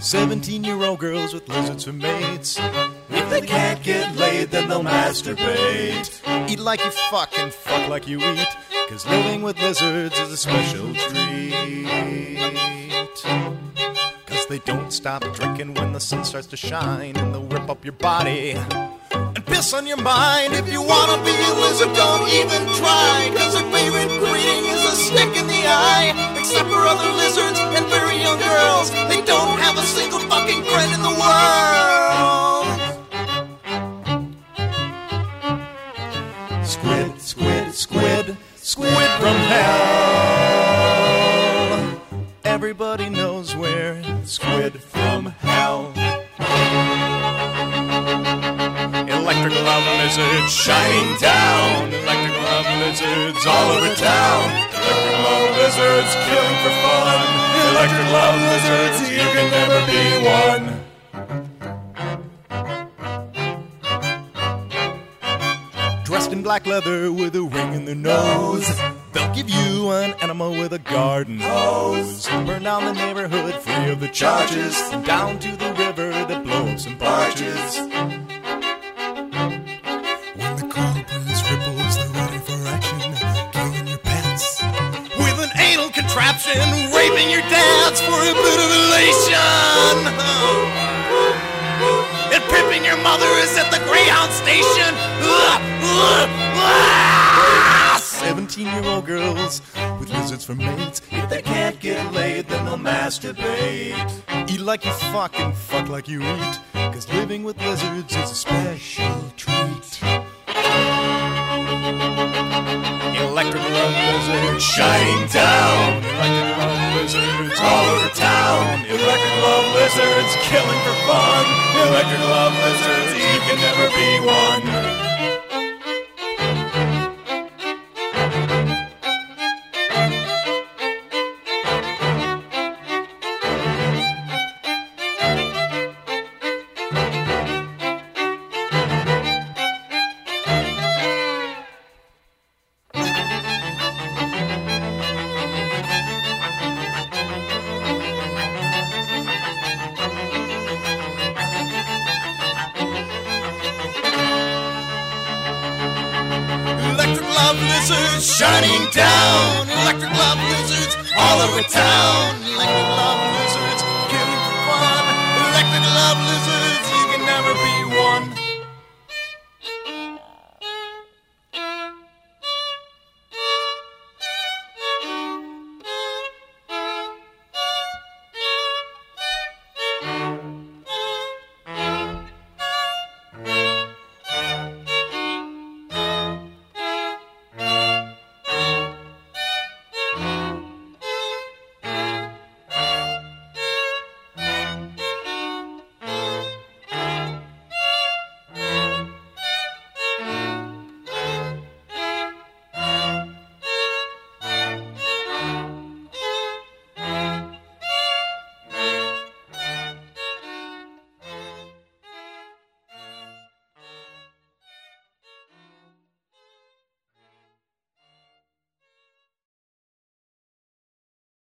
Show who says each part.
Speaker 1: 17-year-old girls with lizards for mates. If they can't get laid, then they'll masturbate. Eat like you fuck and fuck like you eat, 'cause living with lizards is a special treat. 'Cause they don't stop drinking when the sun starts to shine, and they'll rip up your body and piss on your mind. If you wanna be a lizard, don't even try, 'cause their favorite greeting is a stick in the eye. Except for other lizards and very young girls, they don't have a single fucking friend in the world. Squid, squid, squid, squid from hell. Everybody knows where squid from hell. Electric love lizards shining down. Electric love lizards all over town. Electric love lizards killing for fun. Electric love lizards, you can never be one. Dressed in black leather with a ring in their nose, they'll give you an animal with a garden hose. Burn down the neighborhood free of the charges, and down to the river to blow up some barges. When the cobras ripples, they're ready for action, killing your pets with an anal contraption, raping your dads for a bit of elation. And pimping your mother is at the Greyhound station. 17-year-old girls with lizards for mates. If they can't get laid, then they'll masturbate. Eat like you fuck and fuck like you eat, 'cause living with lizards is a special treat. Electric love lizards shining down. Electric love lizards all over town. Electric love lizards killing for fun. Electric love lizards, you can never be one. Shining down, electric love lizards all over town. Electric